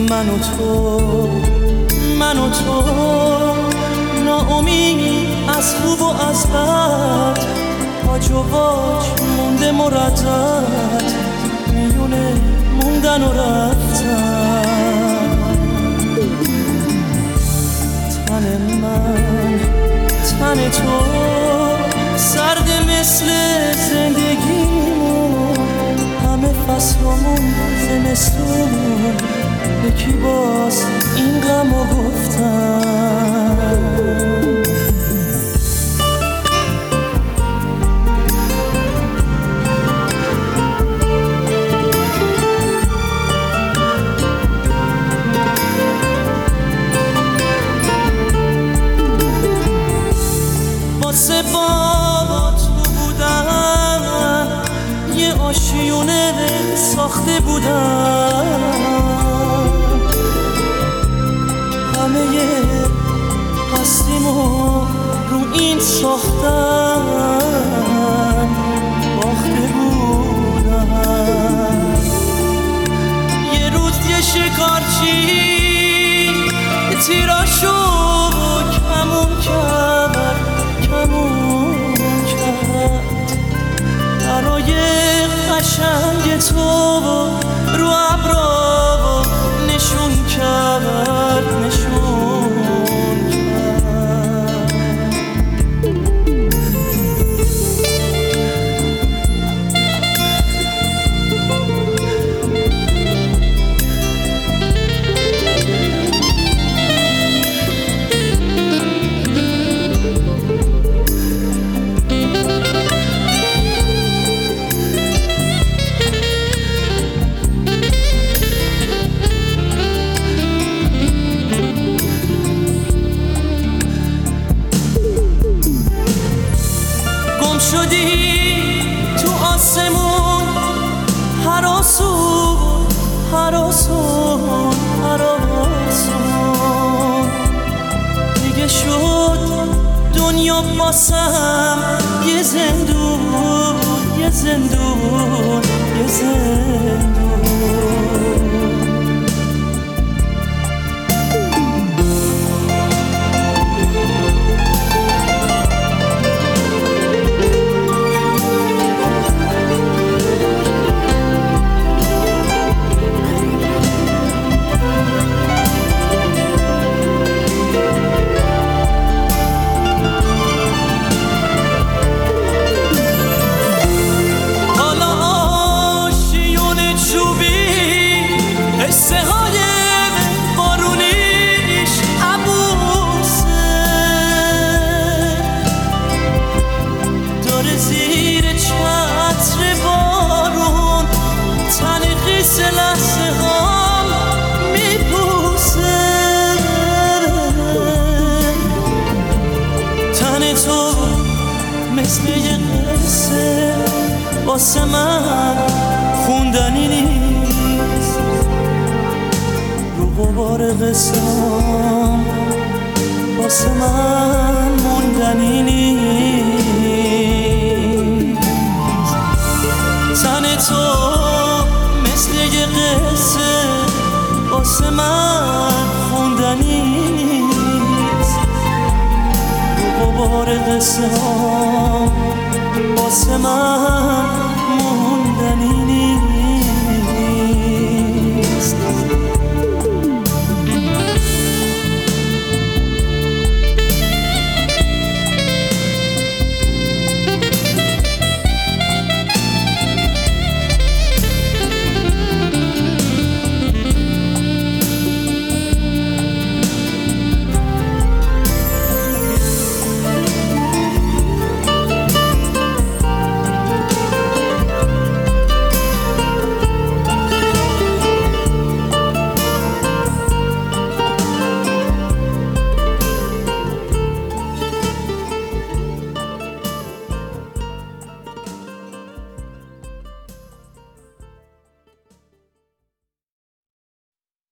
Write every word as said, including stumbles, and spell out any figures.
من و تو من و تو ناامید از خوب و از بد، پاج و واج مونده مردد، میونه موندن و رفتن. تن من تن تو سرد مثل زندگیمون، همه فصلمون زمستون، یکی باز این غمو گفتن. واسه بابا تو بودن یه آشیونه ساخته بودن، همه هستیمو رو این ساختن باخته بودن. یه روز یه شکارچی تیراشو کمون کرد کمون کرد، برای قشنگ تو رو ابرا نشون کرد نشون کرد. شدی تو آسمون، هر آسون هر آسون هر آسون، دیگه شد دنیا باسم یه زندون یه زندون یه زندون. مثل یه قصه واسه من خوندنی نیست، رو غبار قصه واسه من موندنی نیست. تن تو مثل یه قصه واسه من خوندنی نیست، رو غبار قصه واسه من